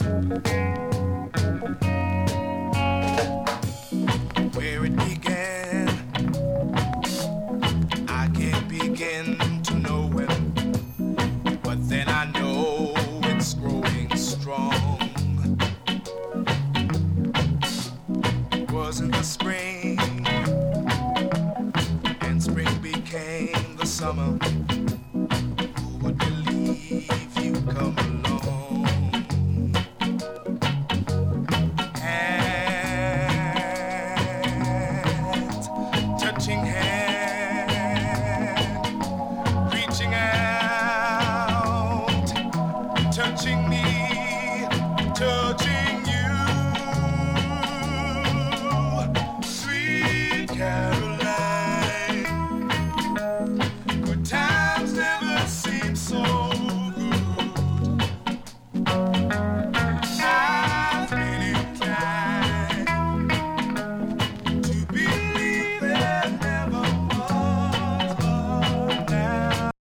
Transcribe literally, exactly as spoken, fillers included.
Where it began, I can't begin to know it, but then I know it's growing strong. It was in the spring, and spring became the summer. Who would believe you come along? Hands, touching hand, reaching out, touching me.